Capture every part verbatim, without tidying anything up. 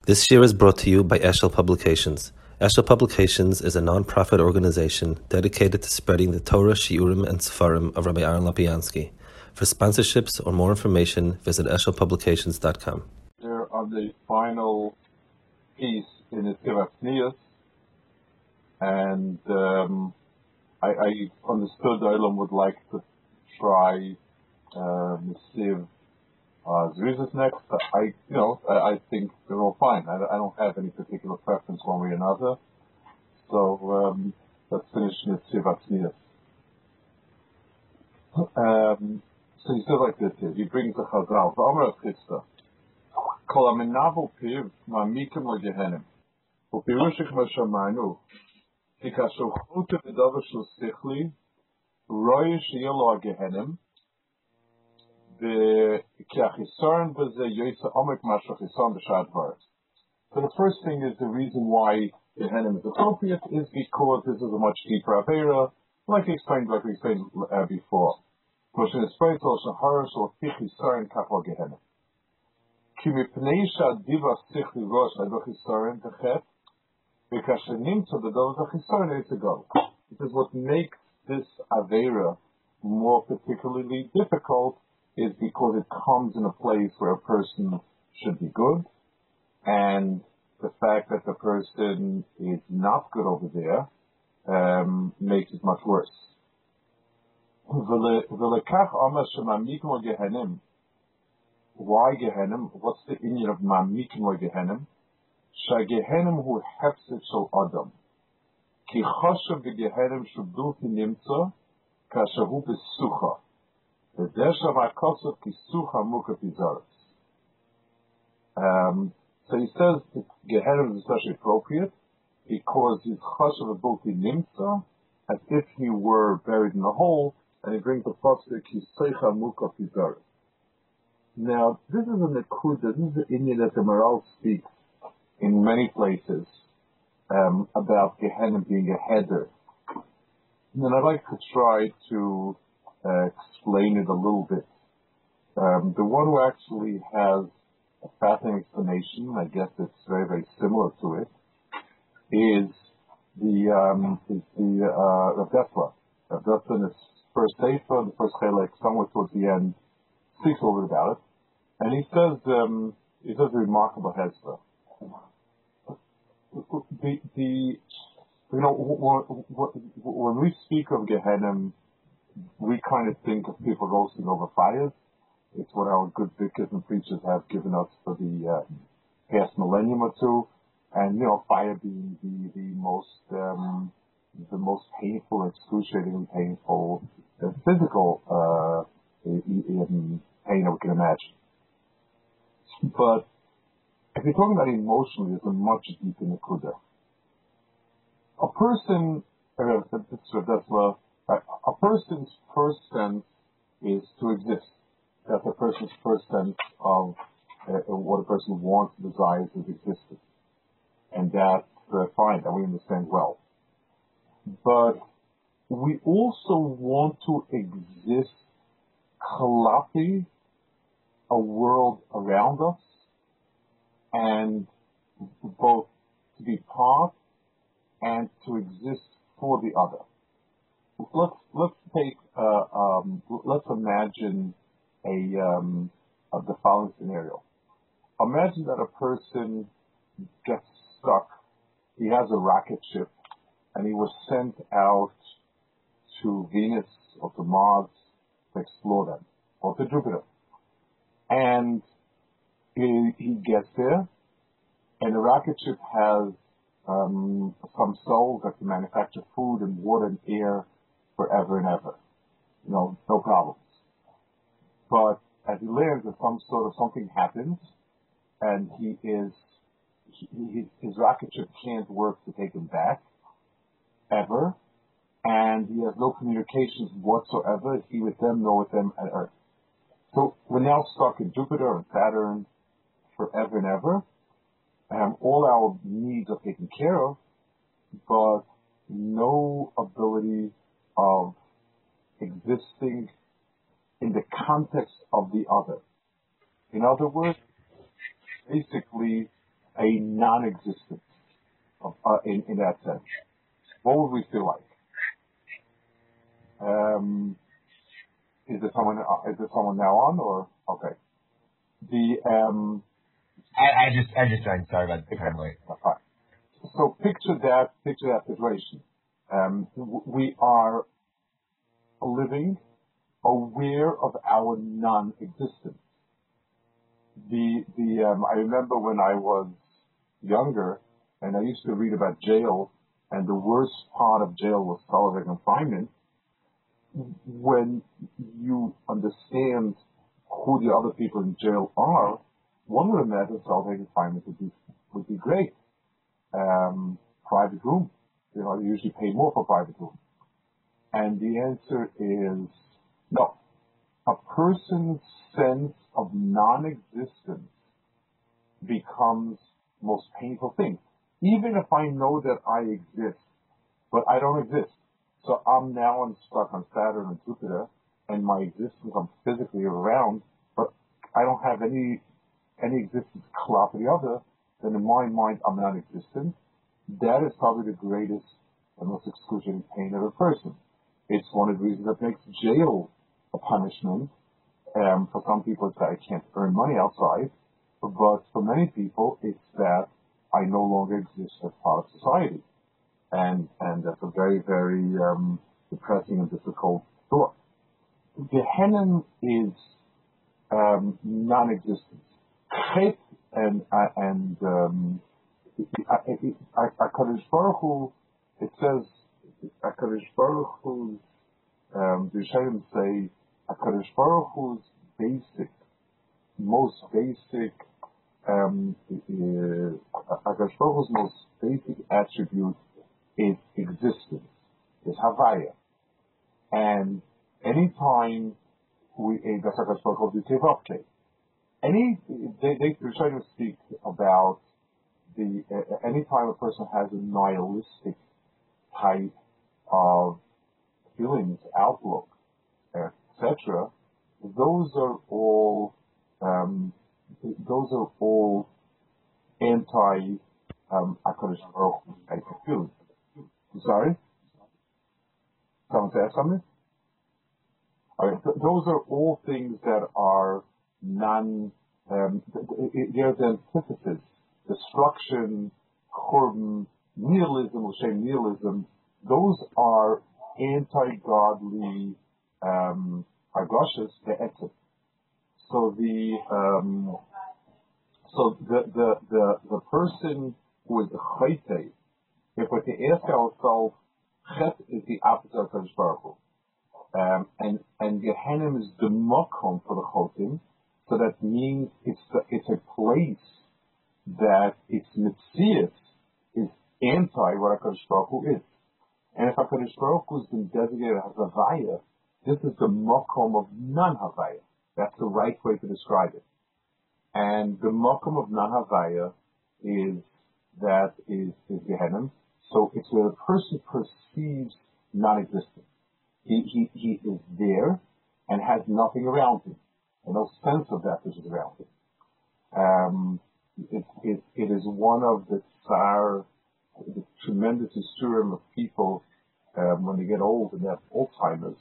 This year is brought to you by Eshel Publications. Eshel Publications is a non-profit organization dedicated to spreading the Torah, Shiurim, and Sefarim of Rabbi Aaron Lapiansky. For sponsorships or more information, visit eshel publications dot com. There on the final piece in the Tznius, and um, I, I understood Olam would like to try uh, Siv uh, Zrizis next. I, you know, I, I think they're all fine. I, I don't have any particular preference one way or another. So um, let's finish with Siv Tznius. Um, so he says like this here. He brings the Chazal. V'omer Chitza. Kol hamenavel piv ma'amikim legehenim. U'pirushik ma shamaynu. כי כאשר חוטא בדבר של שכלי, רואה שיהיה לו הגהנם, וכי החיסרון בזה יוצא עומק מאשר חיסרון בשאר דברים. So the first thing is the reason why Gehenim is appropriate is because this is a much deeper Avera, like we explained, like we explained uh, before. Which in the spirit also horrors or Fichisaran Kapal Gehenim. כי מפני שהדיבה שכלי ראש לדו חיסרון תחת, because what makes this Avera more particularly difficult is because it comes in a place where a person should be good, and the fact that the person is not good over there um, makes it much worse. Why Gehenim? What's the Indian of Ma'amikim or Gehenim? שהגהנם הוא הפסד של אדם. כי חושב בגהנם שבלתי נמצא כאשר הוא בסוכה. ודשם הכוסף כי סוכה מוכה פיזרס. So he says that Gehenim is especially appropriate because he's chashav b'bilti nimtza, as if he were buried in a hole, and he brings the pasuk ki seicha mukha pizaris. Now, this is a nekuda, this is the Indian that the Maral speaks in many places um, about Gehenim being a header. And I'd like to try to uh, explain it a little bit. Um, the one who actually has a fascinating explanation, I guess it's very, very similar to it, is the um, is the uh, Rav Dessler. Rav Dessler in his first sefer, the first chelek, somewhere towards the end, speaks a little bit about it, and he says um, he says a remarkable hezbollah. The, the, you know, when we speak of Gehenim, we kind of think of people roasting over fires. It's what our good vicars and preachers have given us for the uh, past millennium or two. And, you know, fire being the, the most, um, the most painful, excruciatingly painful, uh, physical, uh, pain that we can imagine. But if you're talking about emotionally, there's a much deeper nekuda. A person, a person's first sense is to exist. That's a person's first sense of uh, what a person wants, desires, is existence. And that's uh, fine, that we understand well. But we also want to exist kalapi, a world around us, and both to be part and to exist for the other. Let's let's take uh, um, let's imagine a, um, a the following scenario. Imagine that a person gets stuck. He has a rocket ship, and he was sent out to Venus or to Mars to explore them, or to Jupiter, and He, he gets there, and the rocket ship has um, some cells that can manufacture food and water and air forever and ever. You know, no problems. But as he lands, if some sort of something happens, and he is, he, his rocket ship can't work to take him back, ever, and he has no communications whatsoever, he with them, nor with them at Earth. So we're now stuck in Jupiter and Saturn, forever and ever. Um, all our needs are taken care of, but no ability of existing in the context of the other. In other words, basically, a non-existence of, uh, in, in that sense, what would we feel like? Um, is there someone? Uh, is there someone now on or okay? The um, I, I just I just joined. Sorry about the time late. Okay. So picture that picture that situation. Um, we are living aware of our non-existence. The the um, I remember when I was younger, and I used to read about jail, and the worst part of jail was solitary confinement. When you understand who the other people in jail are, one would imagine solitary confinement would be would be great. Um, private room, you know, you usually pay more for private room, and the answer is no. A person's sense of non-existence becomes the most painful thing. Even if I know that I exist, but I don't exist. So I'm now I'm stuck on Saturn and Jupiter, and my existence, I'm physically around, but I don't have any any existence collide with the other, then in my mind I'm non-existent. That is probably the greatest and most excruciating pain of a person. It's one of the reasons that makes jail a punishment. Um, for some people, it's that I can't earn money outside, but for many people, it's that I no longer exist as part of society, and and that's a very very um, depressing and difficult thought. Gehenna is um, non-existence. Chet and uh, and um, HaKadosh Baruch Hu, it says HaKadosh Baruch Hu's um, the Rishonim say HaKadosh Baruch Hu's basic, most basic, um, uh, HaKadosh Baruch Hu's most basic attribute is existence, is Havaya. And anytime we, that's HaKadosh Baruch Hu, Tevavke. Any, they, they, the Rishonim speak about the, uh, anytime a person has a nihilistic type of feelings, outlook, et cetera, those are all um, those are all anti um, HaKadosh Baruch Hu type of feelings. Sorry, someone said something. All right, th- those are all things that are non. Um, th- th- they're the antithesis: destruction, korban, nihilism, L'Shem nihilism. Those are anti-godly um, hargashas, the etzem. So the um, so the, the the the person who is the chayte, if we can ask ourselves, chet is the opposite of Kadosh Baruch Hu, um, and and Gehenna is the makom for the chotim, so that means it's a, it's a place that its mitzias is anti what Kadosh Baruch Hu is. And if HaKadosh Baruch Hu has been designated as Havaya, this is the makom of non-Havaya. That's the right way to describe it. And the makom of non-Havaya is that is, is Gehenna. So it's where the person perceives non-existence. He, he, he is there and has nothing around him, and no sense of that which is around him. Um, it, it, it is one of the tsar, the tremendous isurim of people um, when they get old and have Alzheimer's.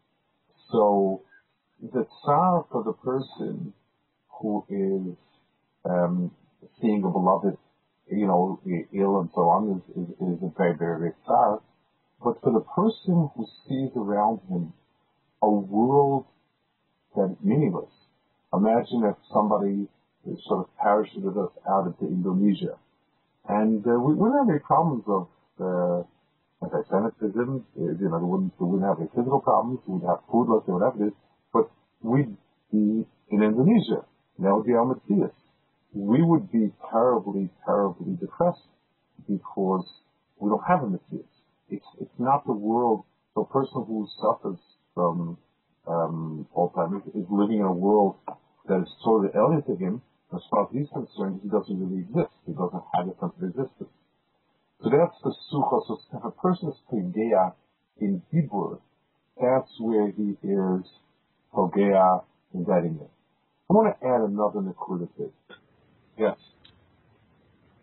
So the tsar for the person who is um, seeing a beloved, you know, ill and so on is, is, is a very, very big tsar. But for the person who sees around him a world that is meaningless, imagine if somebody is sort of parachuted us out into Indonesia. And uh, we wouldn't have any problems of uh, anti-Semitism. Uh, you know, we wouldn't, we wouldn't have any physical problems. We would have food, let's say, whatever it is. But we'd be in Indonesia. That would be our Matthias. We would be terribly, terribly depressed because we don't have a Matthias. It's it's not the world. The person who suffers from um, Alzheimer's is living in a world that is totally alien to him. As far as he's concerned, he doesn't really exist. He doesn't have a sense of existence. So that's the sucha. So if a person is pogea in Hebrew, that's where he is pogea in that image. I want to add another nekuda to it. Yes.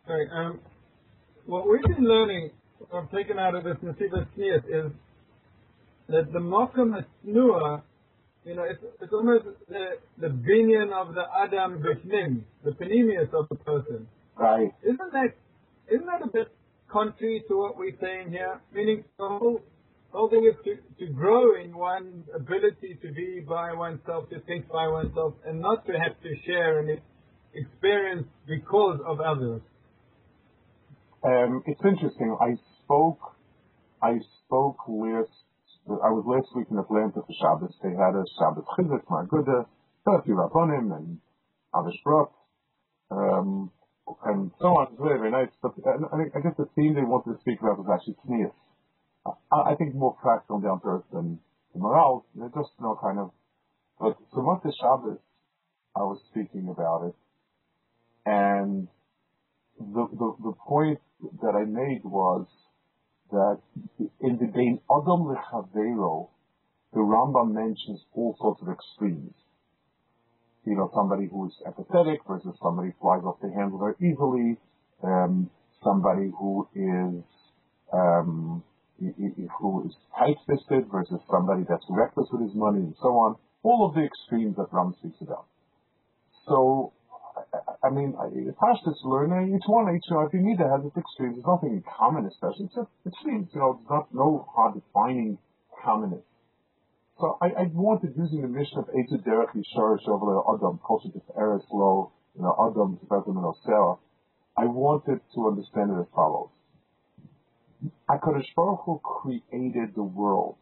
Sorry. Um, what we've been learning, what I've taken out of this Nesiva Tznius is that the Mokum Tznuah, you know, it's, it's almost the, the binyan of the Adam Bifnim, the panemius of the person. Right. Isn't that, isn't that a bit contrary to what we're saying here? Meaning the whole, whole thing is to, to grow in one's ability to be by oneself, to think by oneself, and not to have to share and experience because of others. Um, it's interesting. I spoke, I spoke last, I was last week in Atlanta for Shabbos. They had a Shabbos Chizuk, Marguda, a few Rabbonim, and Avish Brot, um, and so on. It's very, very nice. But uh, I, I guess the theme they wanted to speak about was actually Tznius. I, I think more practical down to earth than the morale. They're just, you know, kind of, but so much the Shabbos, I was speaking about it, and the, the, the point that I made was that in the Bein Adam Lechavero, the Rambam mentions all sorts of extremes. You know, somebody who is empathetic versus somebody who flies off the handle very easily, um, somebody who is um, who is tight-fisted versus somebody that's reckless with his money, and so on. All of the extremes that Ram speaks about. So, I, I mean, Pashtus learning each one, each one, if you need to have its extremes, there's nothing in common, especially. It's just extremes, you know, it's not no hard defining commonness. So I, I wanted, using the mission of Eitzah Derech Yishar Shovel Adam, Kosher Eretz Lo, you know, Adam Tzvetim and Osera, I wanted to understand it as follows. HaKadosh Baruch Hu created the world.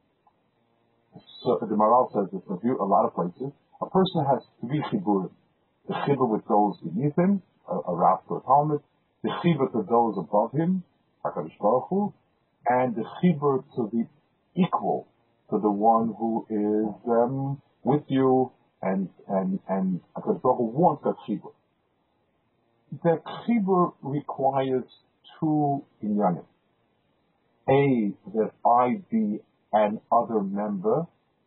So the Maral says this in a lot of places. A person has three chiburim. The chibur with those beneath him, a, a Rav or a Talmud, the chibur to those above him, HaKadosh Baruch Hu, and the chibur to the equal, to the one who is um, with you, and and and HaKadosh Baruch Hu wants that chibur. That chibur requires two inyanim. A, that I be an other member,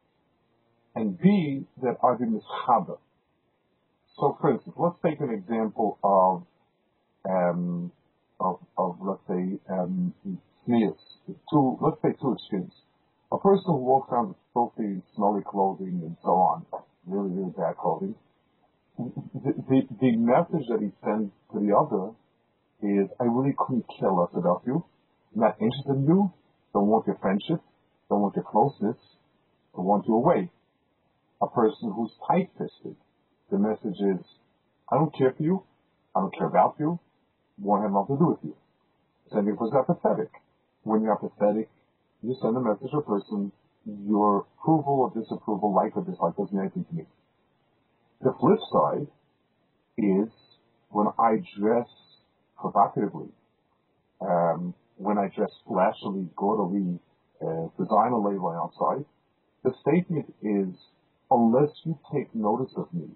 and B, that I be mischaber. So, for instance, let's take an example of, um, of, of let's say, um, sneers. Two, let's say two extremes. A person who walks around with filthy, smelly clothing and so on, really, really bad clothing, the, the, the message that he sends to the other is, I really couldn't care less about you. I'm not interested in you. Don't want your friendship. Don't want your closeness. I want you away. A person who's tight-fisted, the message is, I don't care for you. I don't care about you. Want to have nothing to do with you. Same if it's apathetic. When you're apathetic, you send a message to a person, your approval or disapproval, like or dislike, doesn't mean anything to me. The flip side is when I dress provocatively, um, when I dress flashily, gaudily, uh, designer label outside, the statement is, unless you take notice of me,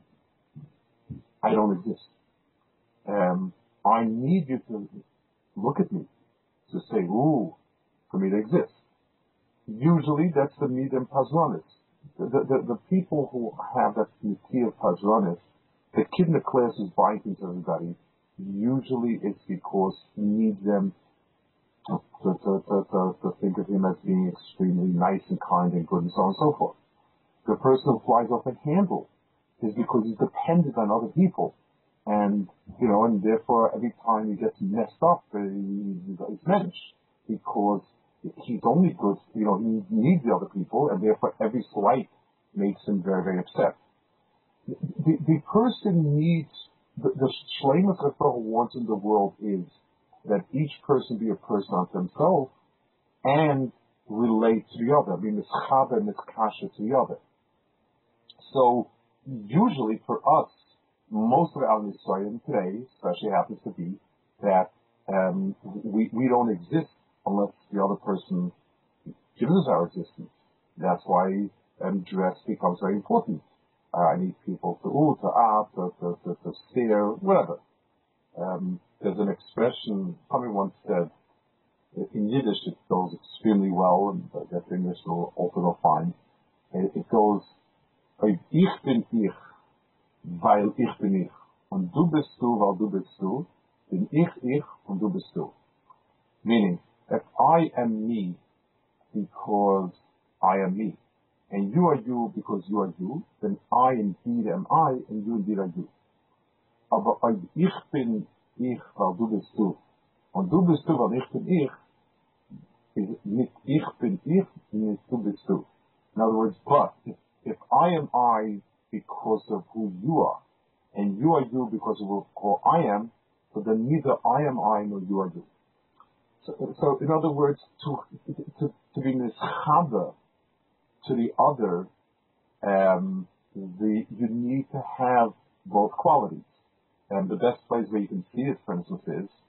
I don't exist. Um, I need you to look at me, to say, ooh, for me to exist. Usually that's the midem pazranis. The, the, the people who have that niti of pazranis, the kid in the class is buying things to everybody, usually it's because he needs them to, to, to, to, to think of him as being extremely nice and kind and good and so on and so forth. The person who flies off the handle is because he's dependent on other people. And, you know, and therefore every time he gets messed up, he's mentioned because he's only good, you know, he needs the other people, and therefore every slight makes him very, very upset. The, the, the person needs, the, the shleimus that God wants in the world is that each person be a person unto himself and relate to the other, be mischaber and miskasha to the other. So, usually for us, most of our Yisraelim today, especially happens to be that um, we, we don't exist unless the other person gives us our existence. That's why um, dress becomes very important. Uh, I need people to ooh, to ah, to, to, to, to stare, whatever. Um, there's an expression, somebody once said, in Yiddish it goes extremely well, and I guess English will also go fine. It, it goes, ich bin ich, weil ich bin ich. Und du bist du, weil du bist du. bin ich ich und du bist du. Meaning, if I am me because I am me, and you are you because you are you, then I indeed am I, and you indeed are you. Aber ich bin ich, weil du bist du. Und du bist du, weil ich bin ich, is nicht ich bin ich, nicht du bist du. In other words, but if, if I am I because of who you are, and you are you because of who I am, so then neither I am I nor you are you. So, so in other words, to to to be mischaber to the other, um, the you need to have both qualities. And the best place where you can see it, for instance, is